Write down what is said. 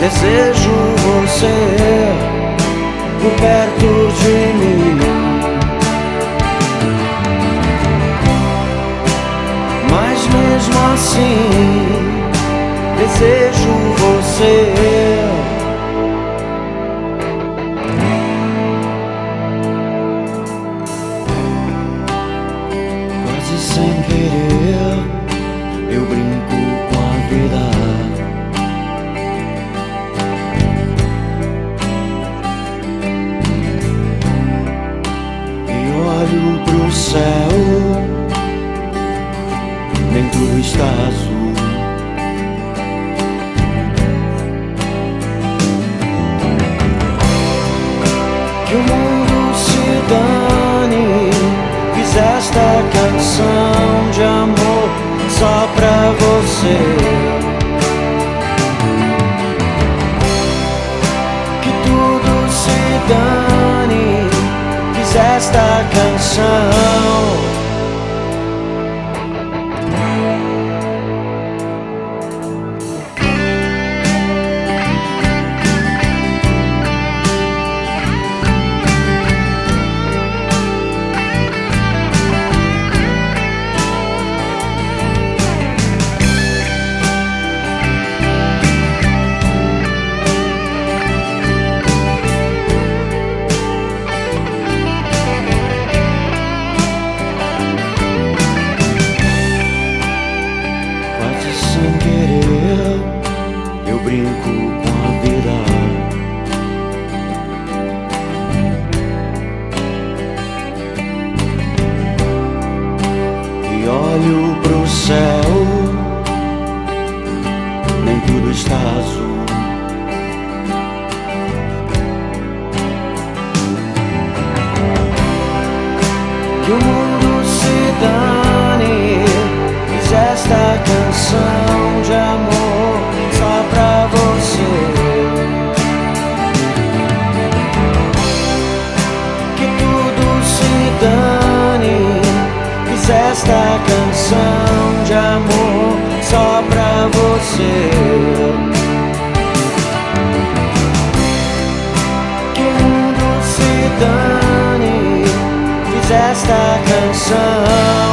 Desejo você por perto de mim, mas mesmo assim desejo você. Quase sem querer eu brinco com a vida, olho pro céu, nem tudo está azul. Que o mundo se dane, fiz esta canção de amor só pra você. Que tudo se dane, esta canção. Sem querer eu brinco com a vida, e olho pro céu, nem tudo está azul. Que o mundo se dane, fiz esta canção de amor só pra você. Que tudo se dane, fiz esta canção de amor só pra você. Que o mundo se dane, fiz esta canção